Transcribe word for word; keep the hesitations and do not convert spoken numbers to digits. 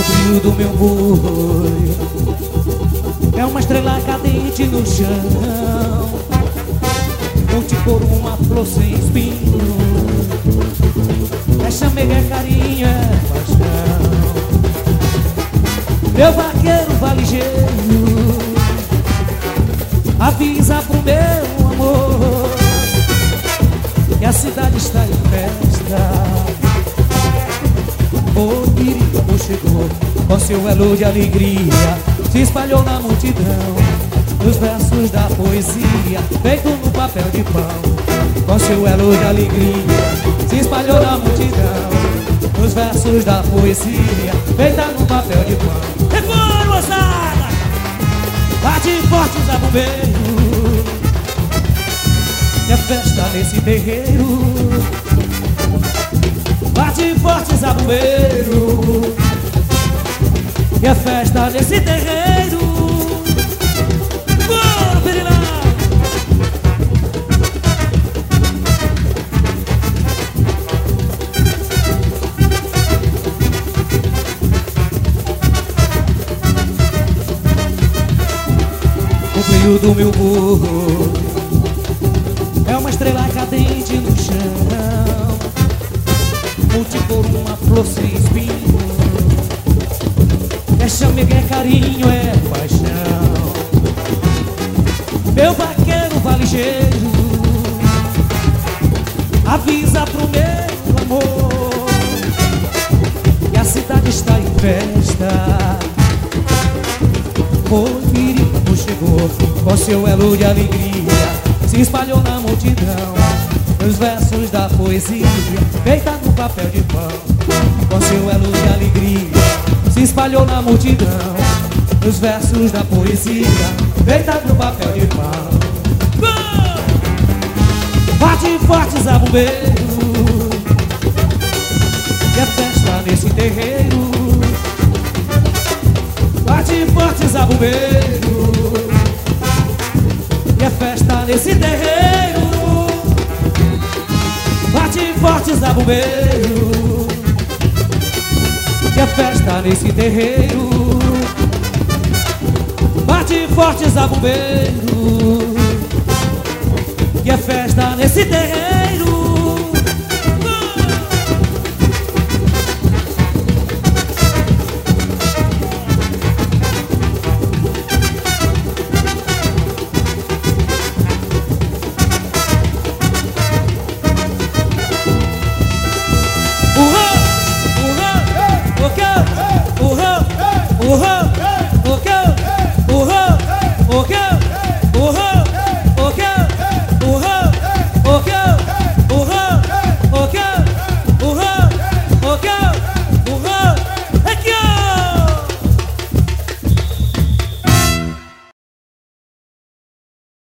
brilho do meu boi é uma estrela cadente no chão, monte por uma flor sem espinho. É chamega, é carinho, é paixão. Meu vaqueiro vai ligeiro, avisa pro meu amor que a cidade está em festa. O Irico chegou com seu elo de alegria, se espalhou na multidão nos versos da poesia, feito no papel de pão. Com seu elo de alegria, se espalhou na multidão nos versos da poesia, feita no papel de pão. E foi, moçada! Bate forte, zabumbeiro, é festa nesse terreiro. Bate forte, zabumbeiro, e é festa nesse terreiro. Bora, Perilá! O brilho do meu burro é uma estrela cadente no chão, monte por uma flor sem espinho. É chamega, é carinho, é paixão. Meu vaqueiro vai ligeiro, avisa pro meu amor que a cidade está em festa. O Irico chegou com seu elo de alegria, se espalhou na multidão nos versos da poesia, feita no papel de pão. Com seu elo de alegria, se espalhou na multidão nos versos da poesia, feita no papel de pão. Bate forte, zabumbeiro, que é festa nesse terreiro. Bate forte, zabumbeiro, que é festa nesse terreiro. Bate forte, zabumbeiro, que é festa nesse terreiro. Bate forte, zabumbeiro, que é festa nesse terreiro.